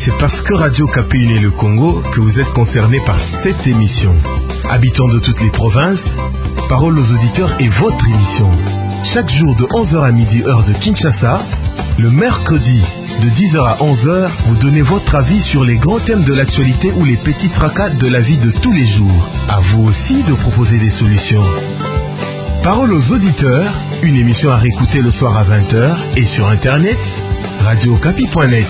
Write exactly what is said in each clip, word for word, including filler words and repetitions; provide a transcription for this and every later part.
c'est parce que Radio Okapi unit le Congo que vous êtes concernés par cette émission. Habitants de toutes les provinces, Parole aux auditeurs est votre émission. Chaque jour de onze heures à midi, heure de Kinshasa, le mercredi de dix heures à onze heures, vous donnez votre avis sur les grands thèmes de l'actualité ou les petits tracas de la vie de tous les jours. À vous aussi de proposer des solutions. Parole aux auditeurs, une émission à réécouter le soir à vingt heures et sur internet, radio okapi point net.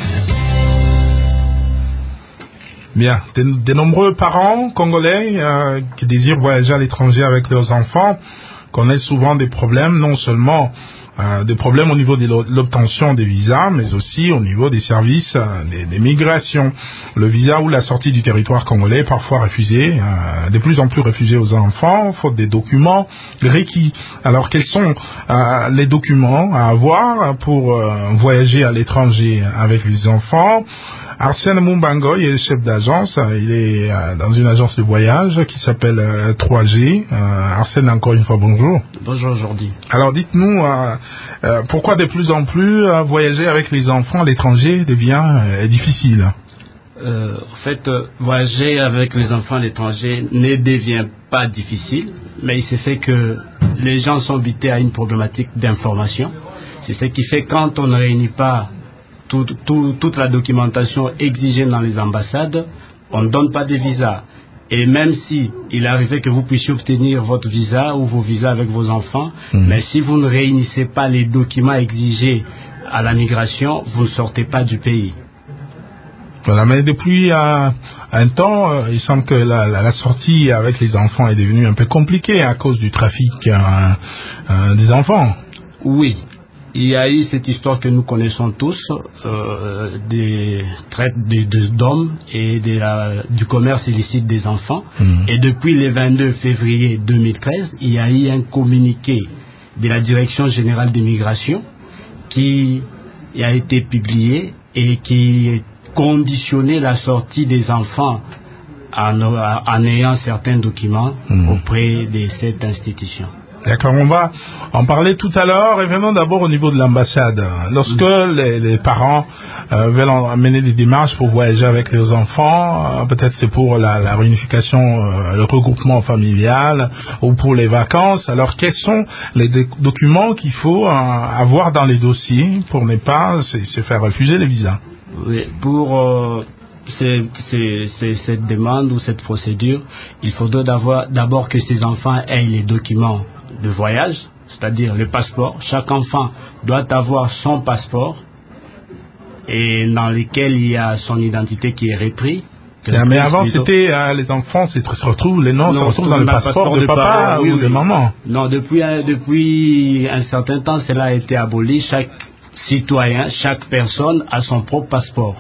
Bien, de, de nombreux parents congolais euh, qui désirent voyager à l'étranger avec leurs enfants connaissent souvent des problèmes, non seulement euh, des problèmes au niveau de l'obtention des visas, mais aussi au niveau des services euh, des, des migrations. Le visa ou la sortie du territoire congolais est parfois refusé, euh, de plus en plus refusé aux enfants, faute des documents requis. Alors, quels sont euh, les documents à avoir pour euh, voyager à l'étranger avec les enfants? Arsène Mumbango, il est chef d'agence, il est euh, dans une agence de voyage qui s'appelle euh, trois G. Euh, Arsène, encore une fois, bonjour. Bonjour aujourd'hui. Alors dites-nous, euh, euh, pourquoi de plus en plus euh, voyager avec les enfants à l'étranger devient euh, difficile? euh, En fait, euh, voyager avec les enfants à l'étranger ne devient pas difficile, mais il se fait que les gens sont butés à une problématique d'information. C'est ce qui fait quand on ne réunit pas Tout, tout, toute la documentation exigée dans les ambassades, on ne donne pas de visa. Et même si il arrivait que vous puissiez obtenir votre visa ou vos visas avec vos enfants, mmh. mais si vous ne réunissez pas les documents exigés à la migration, vous ne sortez pas du pays. Voilà, mais depuis euh, un temps, euh, il semble que la, la, la sortie avec les enfants est devenue un peu compliquée à cause du trafic euh, euh, des enfants. Oui. Il y a eu cette histoire que nous connaissons tous, euh, des traites de, de, d'hommes et de la, du commerce illicite des enfants. Mmh. Et depuis le vingt-deux février deux mille treize, il y a eu un communiqué de la Direction générale des migrations qui a été publié et qui conditionnait la sortie des enfants en, en ayant certains documents mmh. auprès de cette institution. D'accord, on va en parler tout à l'heure. Revenons d'abord au niveau de l'ambassade. Lorsque mmh. les, les parents euh, veulent amener des démarches pour voyager avec leurs enfants, euh, peut-être c'est pour la, la réunification, euh, le regroupement familial ou pour les vacances. Alors, quels sont les d- documents qu'il faut euh, avoir dans les dossiers pour ne pas se, se faire refuser les visas? Oui, pour euh, c'est, c'est, c'est, cette demande ou cette procédure, il faudrait d'abord, d'abord que ces enfants aient les documents de voyage, c'est-à-dire le passeport. Chaque enfant doit avoir son passeport et dans lequel il y a son identité qui est reprise. Yeah, mais avant, c'était euh, les enfants, c'est, se retrouvent, les noms non, se retrouvent dans le passeport, passeport de, de papa parents, oui, ou oui. de maman. Non, depuis, depuis un certain temps, cela a été aboli. Chaque citoyen, chaque personne a son propre passeport.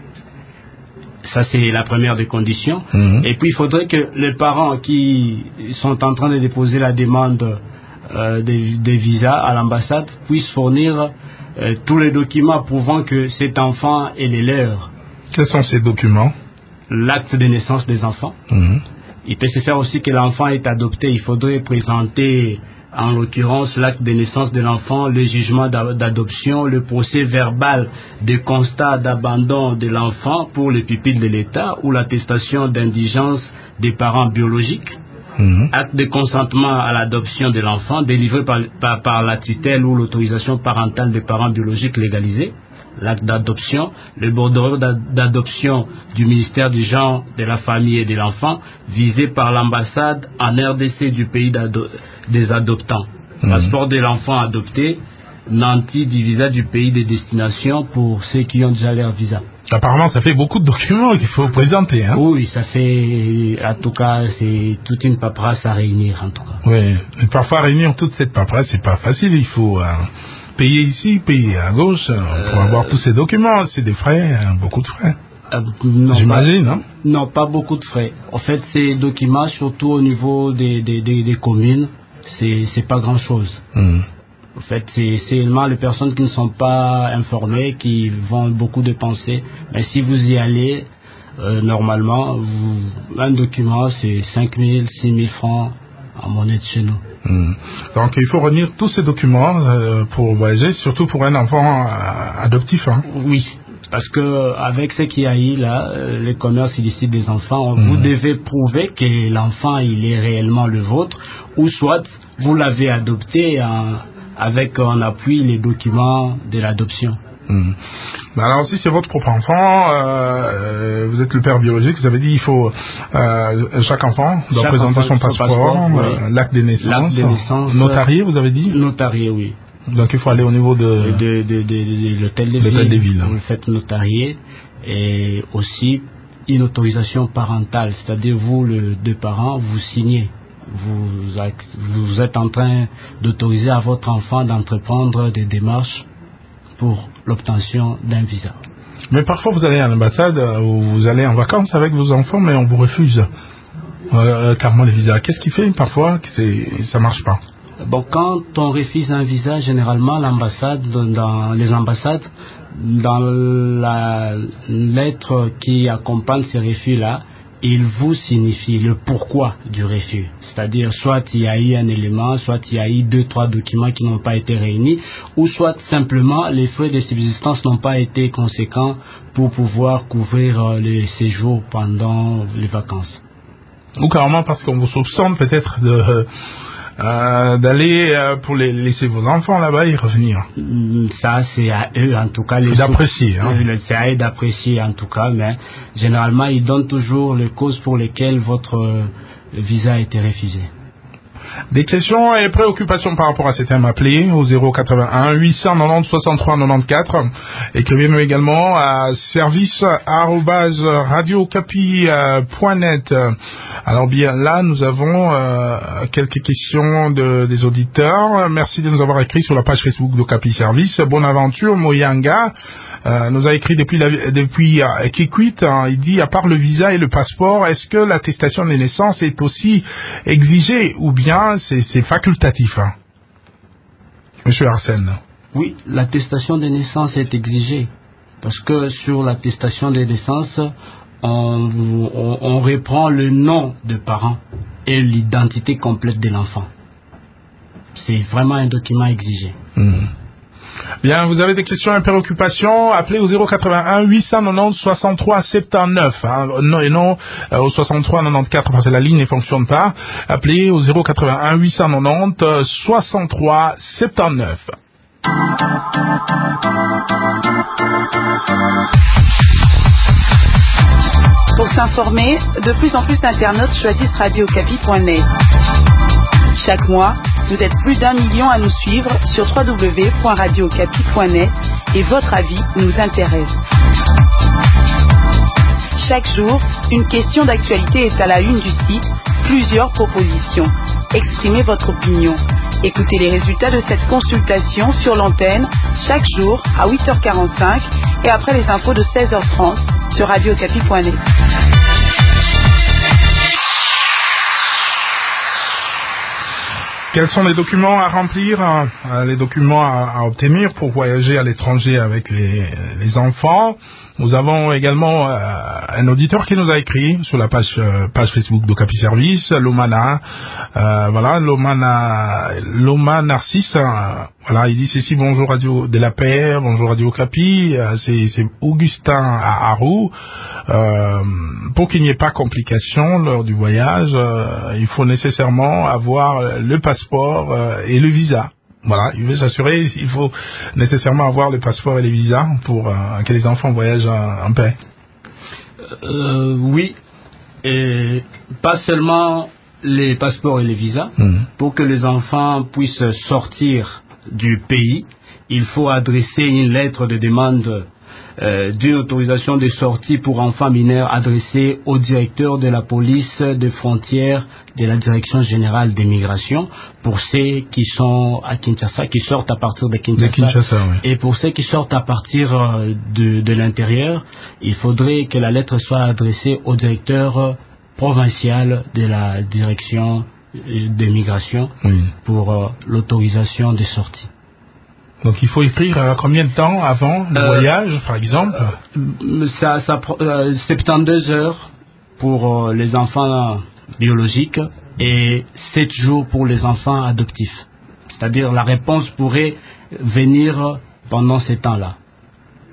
Ça, c'est la première des conditions. Mmh. Et puis, il faudrait que les parents qui sont en train de déposer la demande euh, des, des visas à l'ambassade puissent fournir euh, tous les documents prouvant que cet enfant est le leur. Quels sont ces documents? L'acte de naissance des enfants. Mmh. Il peut se faire aussi que l'enfant est adopté. Il faudrait présenter, en l'occurrence, l'acte de naissance de l'enfant, le jugement d'adoption, le procès verbal de constat d'abandon de l'enfant pour les pupilles de l'État ou l'attestation d'indigence des parents biologiques, mmh. acte de consentement à l'adoption de l'enfant délivré par, par, par la tutelle ou l'autorisation parentale des parents biologiques légalisés, l'acte d'adoption, le bordereau d'adoption du ministère du genre, de la famille et de l'enfant visé par l'ambassade en R D C du pays des adoptants. Mmh. Passeport de l'enfant adopté, nanti du visa du pays de destination pour ceux qui ont déjà leur visa. Apparemment, ça fait beaucoup de documents qu'il faut présenter. Hein? Oui, ça fait, en tout cas, c'est toute une paperasse à réunir, en tout cas. Oui, mais parfois réunir toute cette paperasse, c'est pas facile. Il faut euh, payer ici, payer à gauche euh, pour euh, avoir tous ces documents. C'est des frais, hein, beaucoup de frais. Euh, non, J'imagine, pas, non? Non, pas beaucoup de frais. En fait, ces documents, surtout au niveau des, des, des, des communes, c'est, c'est pas grand-chose. Mmh. En fait, c'est seulement les personnes qui ne sont pas informées qui vont beaucoup dépenser. Mais si vous y allez, euh, normalement, vous, un document, c'est cinq mille, six mille francs en monnaie de chez nous. Mmh. Donc, il faut retenir tous ces documents euh, pour voyager, surtout pour un enfant euh, adoptif. Hein. Oui. Parce que avec ce qu'il y a eu là, euh, le commerce illicite des enfants, mmh. vous devez prouver que l'enfant il est réellement le vôtre, ou soit vous l'avez adopté en, avec en appui les documents de l'adoption. Mmh. Ben alors si c'est votre propre enfant, euh, vous êtes le père biologique, vous avez dit il faut euh, chaque enfant doit chaque présenter enfant, son passeport, passeport oui. euh, l'acte de naissance, l'acte de naissance notarié, vous avez dit. Notarié, oui. Donc il faut aller au niveau de, de, de, de, de l'hôtel de ville, des villes. Vous le faites notarier, et aussi une autorisation parentale, c'est-à-dire vous, les deux parents, vous signez. Vous, vous êtes en train d'autoriser à votre enfant d'entreprendre des démarches pour l'obtention d'un visa. Mais parfois vous allez à l'ambassade ou vous allez en vacances avec vos enfants, mais on vous refuse euh, carrément les visas. Qu'est-ce qui fait parfois que c'est, ça marche pas? Bon, quand on refuse un visa, généralement l'ambassade, dans les ambassades, dans la lettre qui accompagne ces refus-là, il vous signifie le pourquoi du refus. C'est-à-dire, soit il y a eu un élément, soit il y a eu deux, trois documents qui n'ont pas été réunis, ou soit simplement les frais de subsistance n'ont pas été conséquents pour pouvoir couvrir le séjour pendant les vacances. Ou carrément parce qu'on vous soupçonne peut-être de... Euh, d'aller euh, pour les, laisser vos enfants là-bas et revenir. Ça, c'est à eux, en tout cas. Les d'apprécier. Hein. C'est à eux d'apprécier, en tout cas. Mais généralement, ils donnent toujours les causes pour lesquelles votre euh, visa a été refusé. Des questions et préoccupations par rapport à ces thèmes, appelés au zéro quatre-vingt-un huit cent quatre-vingt-dix soixante-trois quatre-vingt-quatorze. Écrivez-nous également à service arobase radiocapi point net. Alors bien là, nous avons euh, quelques questions de, des auditeurs. Merci de nous avoir écrit sur la page Facebook de Capi Service. Bonaventure Moyanga euh, nous a écrit depuis la, depuis euh, Kikwit. Hein, il dit, à part le visa et le passeport, est-ce que l'attestation de naissance est aussi exigée ou bien c'est, c'est facultatif, hein? Monsieur Arsène. Oui, l'attestation de naissance est exigée. Parce que sur l'attestation de naissance, on, on, on reprend le nom de parent et l'identité complète de l'enfant. C'est vraiment un document exigé. Mmh. Bien, vous avez des questions et préoccupations, appelez au zéro quatre-vingt-un huit cent quatre-vingt-dix soixante-trois soixante-dix-neuf, hein, non, et non euh, au soixante-trois quatre-vingt-quatorze parce que la ligne ne fonctionne pas. Appelez au zéro quatre-vingt-un huit cent quatre-vingt-dix soixante-trois soixante-dix-neuf. Pour s'informer, de plus en plus d'internautes choisissent radiocapi point net. Chaque mois, vous êtes plus d'un million à nous suivre sur w w w point radiocapi point net et votre avis nous intéresse. Chaque jour, une question d'actualité est à la une du site, plusieurs propositions. Exprimez votre opinion. Écoutez les résultats de cette consultation sur l'antenne chaque jour à huit heures quarante-cinq et après les infos de seize heures trente sur radiocapi point net. Quels sont les documents à remplir, hein, les documents à, à obtenir pour voyager à l'étranger avec les, les enfants? Nous avons également euh, un auditeur qui nous a écrit sur la page, euh, page Facebook de Capi Service, Lomana, euh, voilà, Lomana, Loma Narcisse, hein, voilà, il dit ceci, bonjour Radio de la Paix, bonjour Radio Capi, euh, c'est, c'est Augustin à Arou. Euh, pour qu'il n'y ait pas complication lors du voyage, euh, il faut nécessairement avoir le passeport euh, et le visa. Voilà, il veut s'assurer, il faut nécessairement avoir le passeport et les visas pour euh, que les enfants voyagent en, en paix. Euh, oui, et pas seulement les passeports et les visas. Mmh. Pour que les enfants puissent sortir du pays, il faut adresser une lettre de demande Euh, d'une autorisation de sortie pour enfants mineurs adressée au directeur de la police des frontières de la direction générale des migrations pour ceux qui sont à Kinshasa, qui sortent à partir de Kinshasa, de Kinshasa oui. Et pour ceux qui sortent à partir de, de l'intérieur, il faudrait que la lettre soit adressée au directeur provincial de la direction des migrations oui. pour euh, l'autorisation de sortie. Donc il faut écrire euh, combien de temps avant le euh, voyage, par exemple euh, Ça, ça euh, soixante-douze heures pour euh, les enfants biologiques et sept jours pour les enfants adoptifs. C'est-à-dire la réponse pourrait venir pendant ces temps-là.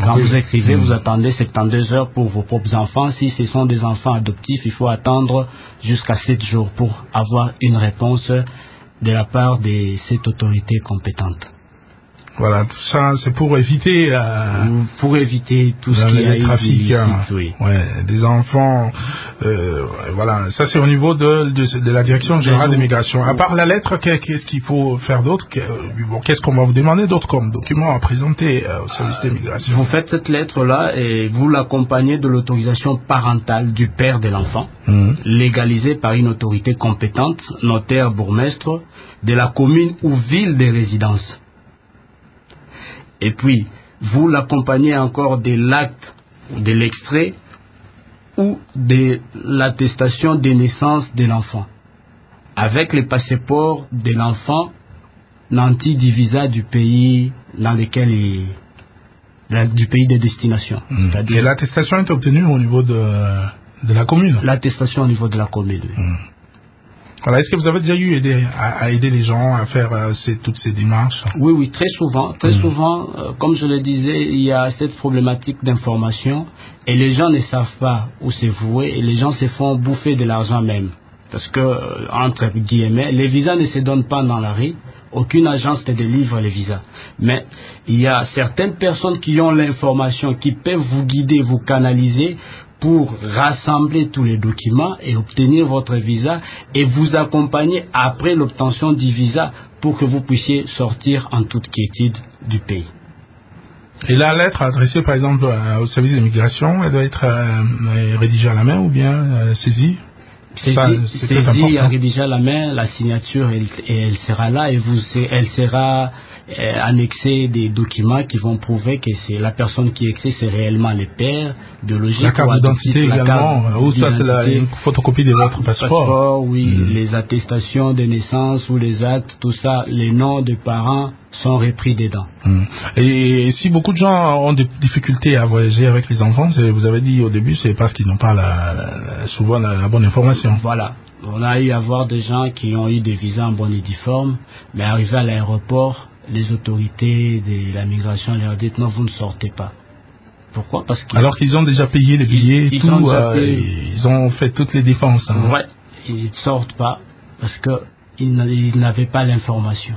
Quand oui. vous écrivez, mmh. vous attendez soixante-douze heures pour vos propres enfants. Si ce sont des enfants adoptifs, il faut attendre jusqu'à sept jours pour avoir une réponse de la part de cette autorité compétente. Voilà, tout ça, c'est pour éviter... Euh, pour éviter tout ce qui a eu trafic, euh, oui. ouais, des enfants. Euh, voilà, ça c'est au niveau de, de, de la direction générale des migrations. À part la lettre, qu'est-ce qu'il faut faire d'autre? Qu'est-ce qu'on va vous demander d'autre comme document à présenter au service des migrations? Vous faites cette lettre-là et vous l'accompagnez de l'autorisation parentale du père de l'enfant, mmh. légalisée par une autorité compétente, notaire, bourgmestre, de la commune ou ville de résidence. Et puis, vous l'accompagnez encore de l'acte, de l'extrait ou de l'attestation de naissance de l'enfant, avec le passeport de l'enfant nanti du visa du pays dans lequel il, du pays de destination. Mmh. Et l'attestation est obtenue au niveau de, de la commune? L'attestation au niveau de la commune, oui. Mmh. Voilà, est-ce que vous avez déjà eu aider, à, à aider les gens à faire euh, ces, toutes ces démarches? Oui, oui, très souvent. Très mmh. souvent, euh, comme je le disais, il y a cette problématique d'information et les gens ne savent pas où se vouer et les gens se font bouffer de l'argent même. Parce que, euh, entre guillemets, les visas ne se donnent pas dans la rue. Aucune agence ne délivre les visas. Mais il y a certaines personnes qui ont l'information, qui peuvent vous guider, vous canaliser pour rassembler tous les documents et obtenir votre visa et vous accompagner après l'obtention du visa pour que vous puissiez sortir en toute quiétude du pays. Et la lettre adressée par exemple au service d'immigration, elle doit être euh, rédigée à la main ou bien euh, saisie? Saisie, saisie à rédiger à la main, la signature elle, elle sera là et vous, elle sera euh, annexée des documents qui vont prouver que c'est la personne qui écrit, c'est réellement le père biologique. La carte d'identité également, ou soit la une photocopie de votre passeport. passeport oui, mmh. les attestations de naissance ou les actes, tout ça, les noms des parents sont repris dedans. Mmh. Et, et si beaucoup de gens ont des difficultés à voyager avec les enfants, vous avez dit au début, c'est parce qu'ils n'ont pas la, la, souvent la, la bonne information. Voilà. On a eu à voir des gens qui ont eu des visas en bonne et due forme, mais arrivés à l'aéroport, les autorités de la migration leur disent non, vous ne sortez pas. Pourquoi? Parce qu'ils... Alors qu'ils ont déjà payé les billets, ils, ils tout, ont euh, payé... ils ont fait toutes les dépenses. Hein. Ouais, ils ne sortent pas parce qu'ils n'avaient pas l'information.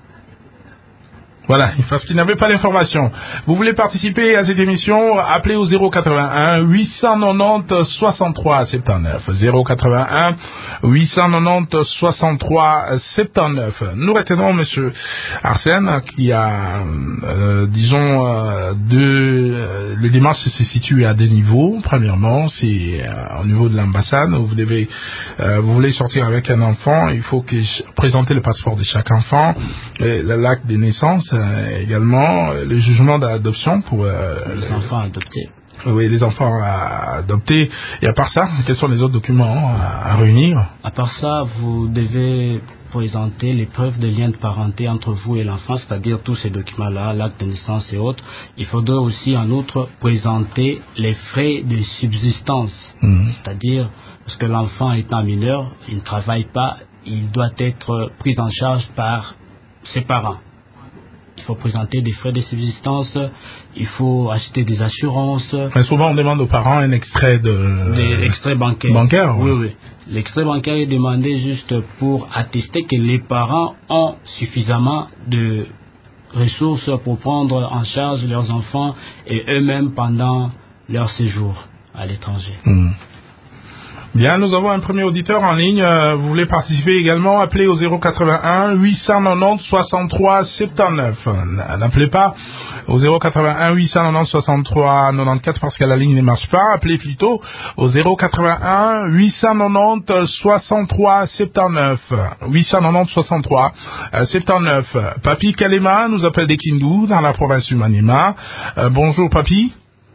Voilà, parce qu'ils n'avaient pas l'information. Vous voulez participer à cette émission? Appelez au zéro quatre-vingt-un huit cent quatre-vingt-dix soixante-trois soixante-neuf. zéro quatre-vingt-un huit cent quatre-vingt-dix soixante-trois soixante-neuf. Nous retenons Monsieur Arsène qui a, euh, disons, euh, deux, euh, les démarches se situent à deux niveaux. Premièrement, c'est euh, au niveau de l'ambassade où vous devez, euh, vous voulez sortir avec un enfant, il faut que présenter le passeport de chaque enfant, l'acte de naissance. Euh, également euh, le jugement d'adoption pour euh, les enfants adoptés. Oui, les enfants adoptés. Et à part ça, quels sont les autres documents à, à réunir? À part ça, vous devez présenter les preuves de lien de parenté entre vous et l'enfant, c'est-à-dire tous ces documents-là, l'acte de naissance et autres. Il faudrait aussi en outre présenter les frais de subsistance, mmh. c'est-à-dire parce que l'enfant étant mineur, il ne travaille pas, il doit être pris en charge par ses parents. Il faut présenter des frais de subsistance, il faut acheter des assurances. Mais souvent on demande aux parents un extrait de... Des extraits bancaires. Bancaire, oui, oui. L'extrait bancaire est demandé juste pour attester que les parents ont suffisamment de ressources pour prendre en charge leurs enfants et eux-mêmes pendant leur séjour à l'étranger. Mmh. Bien, nous avons un premier auditeur en ligne. Euh, vous voulez participer également? Appelez au zéro quatre-vingt-un huit cent quatre-vingt-dix soixante-trois soixante-neuf. N'appelez pas au zéro quatre-vingt-un huit cent quatre-vingt-dix soixante-trois quatre-vingt-quatorze parce que la ligne ne marche pas. Appelez plutôt au zéro quatre-vingt-un huit cent quatre-vingt-dix soixante-trois soixante-neuf. huit cent quatre-vingt-dix soixante-trois soixante-neuf. Papi Kalema nous appelle des Kindu dans la province du Maniema. Euh, bonjour Papi.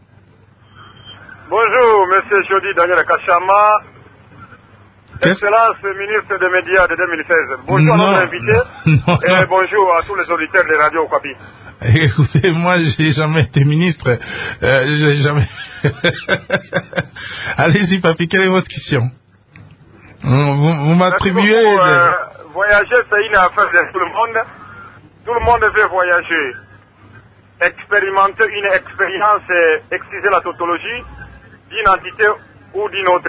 Bonjour, Monsieur Jody Daniel Kachama, Excellence ministre des Médias de deux mille seize. Bonjour non, à notre invité non, et non. Bonjour à tous les auditeurs de Radio Okapi. Écoutez, moi, j'ai jamais été ministre. Euh, j'ai jamais. Allez-y, Papi, quelle est votre question? Vous, vous m'attribuez. Euh, voyager, c'est une affaire de tout le monde. Tout le monde veut voyager. expérimenter une expérience, euh, exciser la tautologie d'une entité ou d'une autre.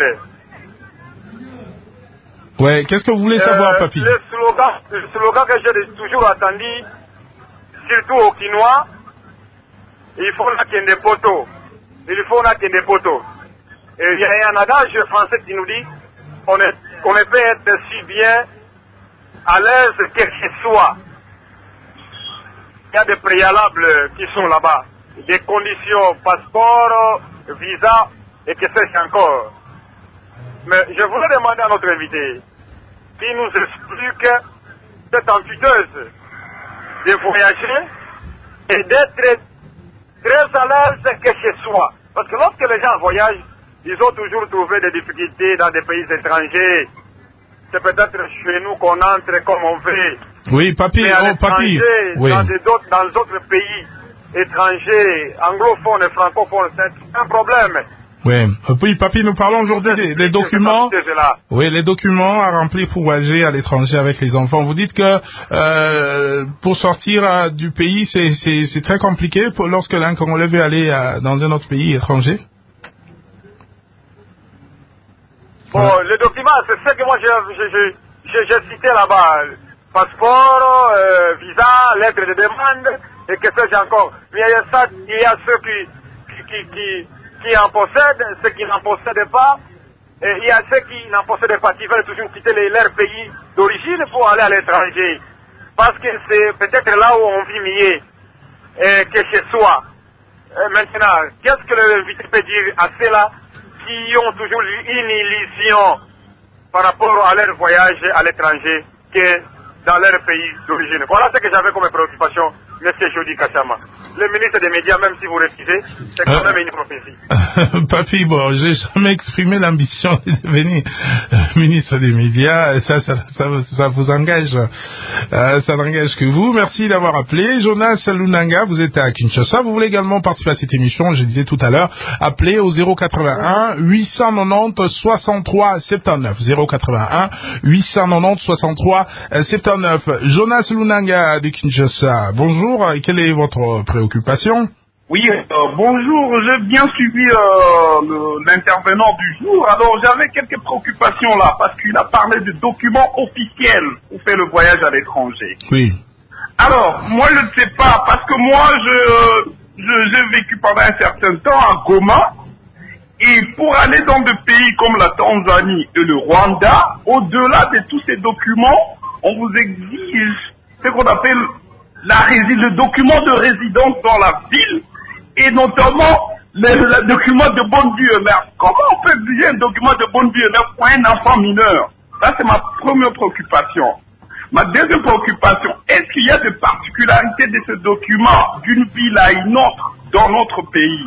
Ouais, qu'est-ce que vous voulez savoir, euh, papy? Le slogan, le slogan que j'ai toujours attendu, surtout au Quinois, il faut qu'il y ait des poteaux. Il faut qu'il y ait des poteaux. Et il y a un adage français qui nous dit on est, on ne peut être si bien à l'aise que chez soi. Il y a des préalables qui sont là-bas, des conditions, passeport, visa, et que sais-je encore. Mais je voulais demander à notre invité qui nous explique cette amputeuse de voyager et d'être très à l'aise que chez soi. Parce que lorsque les gens voyagent, ils ont toujours trouvé des difficultés dans des pays étrangers. C'est peut-être chez nous qu'on entre comme on veut. Oui, papy, mais à oh, papy. Oui. Dans d'autres dans d'autres pays étrangers, anglophones et francophones, c'est un problème. Oui, oui, papy, nous parlons aujourd'hui des, des documents. Oui, les documents à remplir pour voyager à l'étranger avec les enfants. Vous dites que euh, pour sortir euh, du pays, c'est, c'est, c'est très compliqué pour, lorsque l'un Congolais veut aller euh, dans un autre pays étranger. Bon, voilà. Les documents, c'est ce que moi j'ai cité là-bas. Passeport, euh, visa, lettre de demande, et que sais-je encore. Mais il y a ça, il y a ceux qui, qui, qui, qui, qui en possèdent, ceux qui n'en possèdent pas, et il y a ceux qui n'en possèdent pas, qui veulent toujours quitter les, leur pays d'origine pour aller à l'étranger. Parce que c'est peut-être là où on vit mieux et que chez soi. Et maintenant, qu'est-ce que l'invité peut dire à ceux-là qui ont toujours une illusion par rapport à leur voyage à l'étranger que dans leur pays d'origine. Voilà ce que j'avais comme préoccupation, M. Jody Kachama. Le ministre des Médias, même si vous refusez, c'est quand euh, même une prophétie. Papy, bon, j'ai jamais exprimé l'ambition de devenir euh, ministre des Médias. Ça, ça, ça, ça vous engage. Euh, ça n'engage que vous. Merci d'avoir appelé. Jonas Lunanga, vous êtes à Kinshasa. Vous voulez également participer à cette émission, je disais tout à l'heure. Appelez au zéro quatre-vingt-un huit cent quatre-vingt-dix soixante-trois soixante-neuf. zéro quatre-vingt-un huit cent quatre-vingt-dix soixante-trois soixante-neuf. Jonas Lunanga de Kinshasa. Bonjour. Quelle est votre préoccupation? Oui, euh, bonjour, j'ai bien suivi euh, l'intervenant du jour. Alors j'avais quelques préoccupations là, parce qu'il a parlé de documents officiels pour faire le voyage à l'étranger. Oui. Alors, moi je ne sais pas, parce que moi je, je j'ai vécu pendant un certain temps à Goma, et pour aller dans des pays comme la Tanzanie et le Rwanda, au-delà de tous ces documents, on vous exige ce qu'on appelle la rési- le document de résidence dans la ville, et notamment le, le document de bonne vue et mère. Comment on peut exiger un document de bonne vue et mère pour un enfant mineur? Ça, c'est ma première préoccupation. Ma deuxième préoccupation, est-ce qu'il y a des particularités de ce document d'une ville à une autre dans notre pays?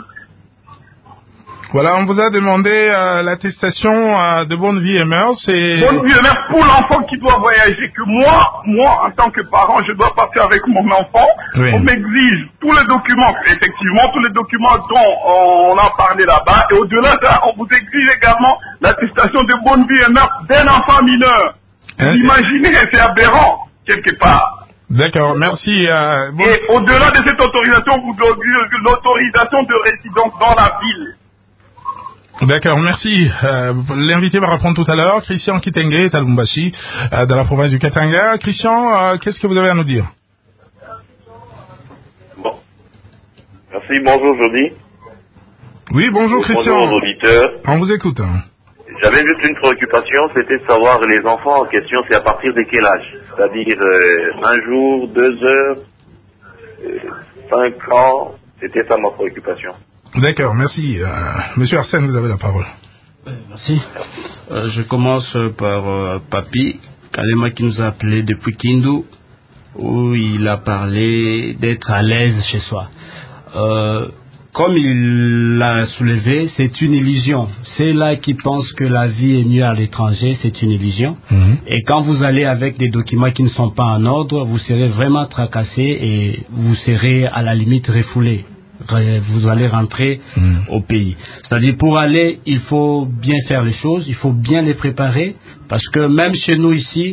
Voilà, on vous a demandé euh, l'attestation euh, de bonne vie et mœurs. Et... Bonne vie et mœurs pour l'enfant qui doit voyager. Que moi, moi, en tant que parent, je dois partir avec mon enfant. Oui. On m'exige tous les documents, effectivement, tous les documents dont on a parlé là-bas. Et au-delà de ça, on vous exige également l'attestation de bonne vie et mœurs d'un enfant mineur. Hein? Imaginez, c'est aberrant, quelque part. D'accord, merci. Euh, bon... Et au-delà de cette autorisation, vous exigez l'autorisation de résidence dans la ville. D'accord, merci. Euh, l'invité va répondre tout à l'heure. Christian Kitenge est à Lubumbashi, euh, dans la province du Katanga. Christian, euh, qu'est-ce que vous avez à nous dire? Bon. Merci, bonjour Jody. Oui, bonjour Christian. Bonjour aux auditeurs. On vous écoute. Hein. J'avais juste une préoccupation, c'était de savoir les enfants en question, c'est à partir de quel âge? C'est-à-dire euh, un jour, deux heures, euh, cinq ans, c'était ça ma préoccupation. D'accord, merci. Euh, Monsieur Arsène, vous avez la parole. Merci. Euh, je commence par euh, Papi Kalema qui nous a appelé depuis Kindu, où il a parlé d'être à l'aise chez soi. Euh, comme il l'a soulevé, c'est une illusion. C'est là qui pense que la vie est mieux à l'étranger, c'est une illusion. Mmh. Et quand vous allez avec des documents qui ne sont pas en ordre, vous serez vraiment tracassé et vous serez à la limite refoulé. Vous allez rentrer mmh. au pays. C'est-à-dire, pour aller, il faut bien faire les choses, il faut bien les préparer, parce que même chez nous ici,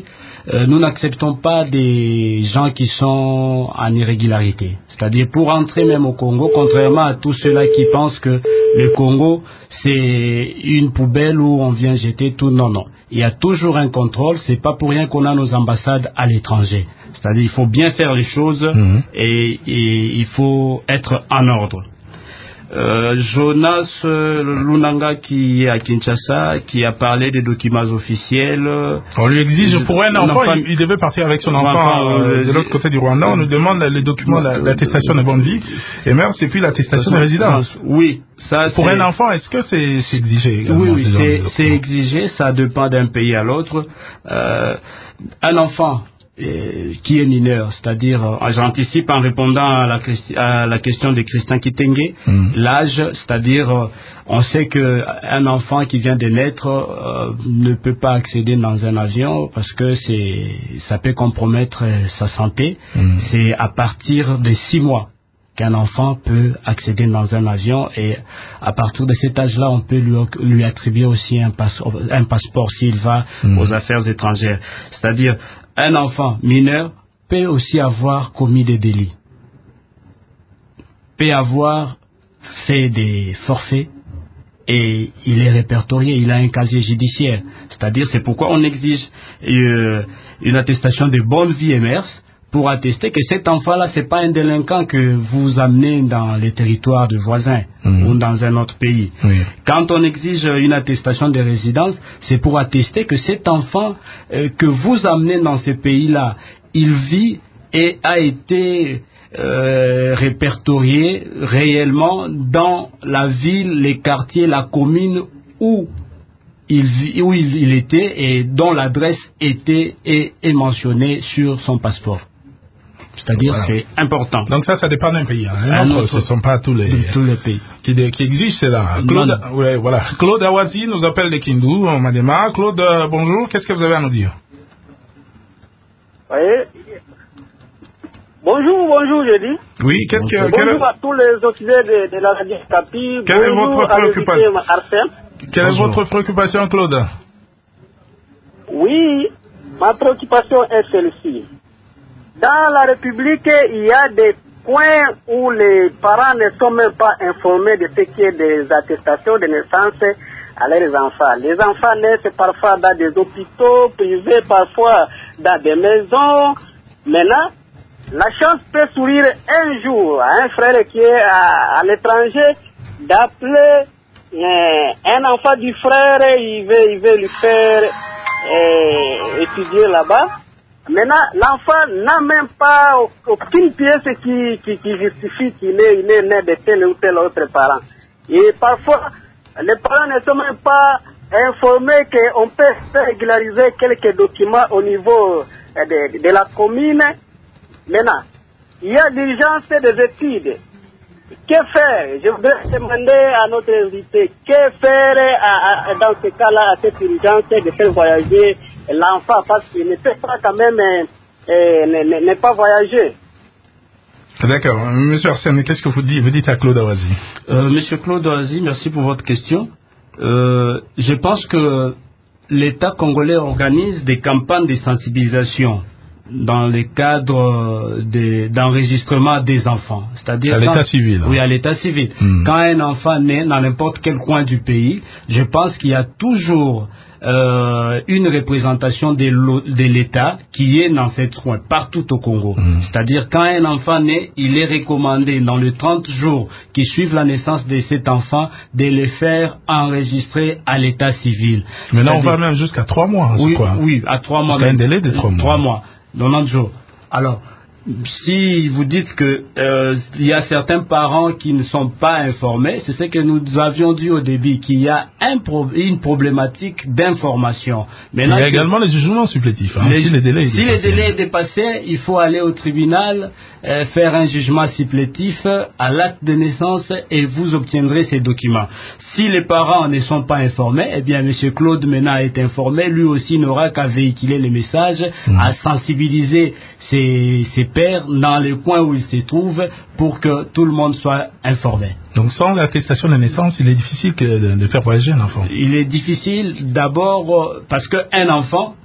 euh, nous n'acceptons pas des gens qui sont en irrégularité. C'est-à-dire pour entrer même au Congo, contrairement à tous ceux-là qui pensent que le Congo c'est une poubelle où on vient jeter tout. Non, non. Il y a toujours un contrôle. C'est pas pour rien qu'on a nos ambassades à l'étranger. C'est-à-dire il faut bien faire les choses mmh. et, et il faut être en ordre. Euh, Jonas Lunanga qui est à Kinshasa, qui a parlé des documents officiels. On lui exige pour un enfant, enfant il, il devait partir avec son enfant, enfant euh, de l'autre côté du Rwanda. On nous demande les documents, l'attestation de bonne vie, et mœurs, et puis l'attestation de résidence. Oui, ça. Pour un enfant, est-ce que c'est exigé également? Oui, oui, c'est exigé. Ça dépend d'un pays à l'autre. Euh, un enfant Euh, qui est mineur, c'est-à-dire, euh, j'anticipe en répondant à la, à la question de Christian Kitenge, mmh. l'âge, c'est-à-dire, euh, on sait que un enfant qui vient de naître euh, ne peut pas accéder dans un avion parce que c'est, ça peut compromettre euh, sa santé. Mmh. C'est à partir de six mois qu'un enfant peut accéder dans un avion, et à partir de cet âge-là, on peut lui, lui attribuer aussi un, passe, un passeport s'il va mmh. aux affaires étrangères. C'est-à-dire, un enfant mineur peut aussi avoir commis des délits, peut avoir fait des forfaits, et il est répertorié, il a un casier judiciaire. C'est-à-dire, c'est pourquoi on exige euh, une attestation de bonne vie et mœurs, pour attester que cet enfant-là, c'est pas un délinquant que vous amenez dans les territoires de voisins mmh. ou dans un autre pays. Oui. Quand on exige une attestation de résidence, c'est pour attester que cet enfant euh, que vous amenez dans ce pays-là, il vit et a été euh, répertorié réellement dans la ville, les quartiers, la commune où il, vit, où il, il était et dont l'adresse était et est mentionnée sur son passeport. C'est-à-dire, voilà. C'est important. Donc ça, ça dépend d'un pays. Hein. Un autre, ce ne sont pas tous les, tous les pays qui, qui exigent cela. Claude, ouais, voilà. Claude Awazi nous appelle de Kindu, au Madema. Claude, euh, bonjour. Qu'est-ce que vous avez à nous dire? Oui. Bonjour, bonjour, je dis. Oui, qu'est-ce que... Bonjour est... à tous les auxiliaires de, de la radio Capi. Quelle est votre préoccupation? Quelle bonjour. est votre préoccupation, Claude? Oui, ma préoccupation est celle-ci. Dans la République, il y a des points où les parents ne sont même pas informés de ce qui est des attestations de naissance à leurs enfants. Les enfants naissent parfois dans des hôpitaux privés, parfois dans des maisons. Maintenant, la chance peut sourire un jour à un frère qui est à, à l'étranger d'appeler euh, un enfant du frère, il veut, il veut lui faire euh, étudier là-bas. Maintenant, l'enfant n'a même pas aucune pièce qui, qui, qui justifie qu'il est, il est né de tel ou tel autre parent. Et parfois, les parents ne sont même pas informés qu'on peut régulariser quelques documents au niveau de, de la commune. Maintenant, il y a l'urgence des études. Que faire? Je voudrais demander à notre invité, que faire à, à, dans ce cas-là, à cette urgence de faire voyager l'enfant, parce qu'il ne peut pas quand même euh, euh, ne, ne pas voyager. D'accord. Monsieur Arsène, qu'est-ce que vous dites, vous dites à Claude Awazi? euh, Monsieur Claude Awazi, merci pour votre question. Euh, je pense que l'État congolais organise des campagnes de sensibilisation dans le cadre d'enregistrement de, des enfants. C'est-à-dire à l'état civil. Oui, à l'état civil. Hmm. Quand un enfant naît dans n'importe quel coin du pays, je pense qu'il y a toujours euh, une représentation de l'État qui est dans cette coin, partout au Congo. Hmm. C'est-à-dire quand un enfant naît, il est recommandé dans les trente jours qui suivent la naissance de cet enfant de le faire enregistrer à l'état civil. Maintenant, on va même jusqu'à trois mois. Oui, quoi. oui, à trois mois. C'est un délai de trois mois. Trois mois. quatre-vingt-dix jours. Alors, si vous dites que euh, il y a certains parents qui ne sont pas informés, c'est ce que nous avions dit au début, qu'il y a un pro une problématique d'information. Il y a également les jugements supplétifs. Hein, les, si les délais si les délais est dépassé, il faut aller au tribunal, euh, faire un jugement supplétif à l'acte de naissance et vous obtiendrez ces documents. Si les parents ne sont pas informés, eh bien M. Claude Mena est informé, lui aussi n'aura qu'à véhiculer les messages, mmh. à sensibiliser ses, ses pères dans les coins où ils se trouvent pour que tout le monde soit informé. Donc sans l'attestation de naissance, il est difficile que de faire voyager un enfant. Il est difficile d'abord parce qu'un enfant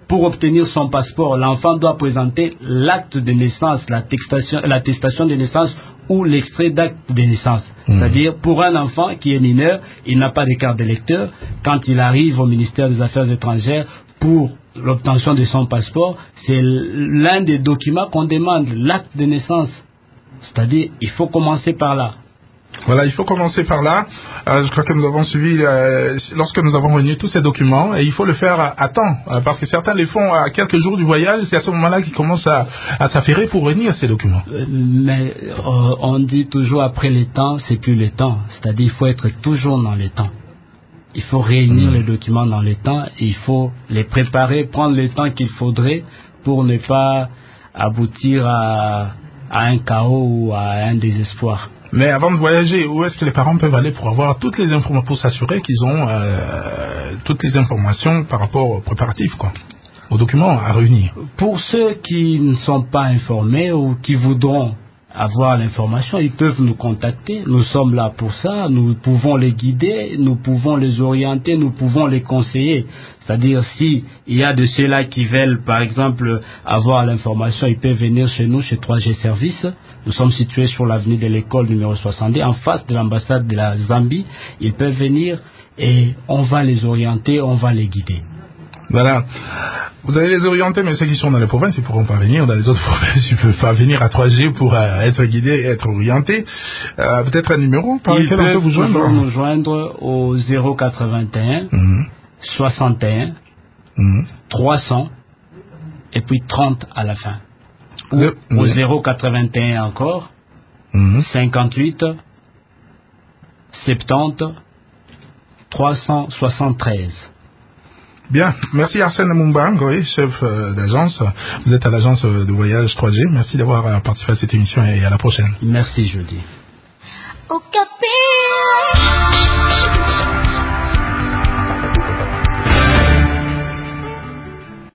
pour obtenir son passeport, l'enfant doit présenter l'acte de naissance, l'attestation, l'attestation de naissance ou l'extrait d'acte de naissance. Mmh. C'est-à-dire, pour un enfant qui est mineur, il n'a pas de carte d'électeur. Quand il arrive au ministère des Affaires étrangères pour l'obtention de son passeport, c'est l'un des documents qu'on demande, l'acte de naissance. C'est-à-dire, il faut commencer par là. Voilà, il faut commencer par là. Euh, je crois que nous avons suivi, euh, lorsque nous avons réuni tous ces documents, et il faut le faire à, à temps, euh, parce que certains les font à quelques jours du voyage, c'est à ce moment-là qu'ils commencent à, à s'affairer pour réunir ces documents. Euh, mais euh, on dit toujours après le temps, c'est plus le temps. C'est-à-dire, il faut être toujours dans le temps. Il faut réunir mmh. les documents dans le temps, et il faut les préparer, prendre le temps qu'il faudrait pour ne pas aboutir à, à un chaos ou à un désespoir. Mais avant de voyager, où est-ce que les parents peuvent aller pour avoir toutes les informations, pour s'assurer qu'ils ont euh, toutes les informations par rapport aux préparatifs, quoi, aux documents à réunir? Pour ceux qui ne sont pas informés ou qui voudront avoir l'information, ils peuvent nous contacter. Nous sommes là pour ça. Nous pouvons les guider, nous pouvons les orienter, nous pouvons les conseiller. C'est-à-dire, si il y a de ceux-là qui veulent, par exemple, avoir l'information, ils peuvent venir chez nous, chez trois G Services. Nous sommes situés sur l'avenue de l'école numéro soixante-dix, en face de l'ambassade de la Zambie. Ils peuvent venir et on va les orienter, on va les guider. Voilà. Vous allez les orienter, mais ceux qui sont dans les provinces, ils ne pourront pas venir. Dans les autres provinces, ils ne peuvent pas venir à trois G pour euh, être guidés et être orientés. Euh, peut-être un numéro par lequel on peut vous joindre? Ils peuvent nous joindre au zéro quatre-vingt-un, mmh. soixante et un, mmh. trois cents, et puis trente à la fin. Ou Le, au oui. zéro quatre-vingt-un encore, mmh. cinquante-huit, soixante-dix, trois cent soixante-treize. Bien, merci Arsène Mumba, oui, chef euh, d'agence. Vous êtes à l'agence de voyage trois G. Merci d'avoir participé à cette émission et à la prochaine. Merci, je dis.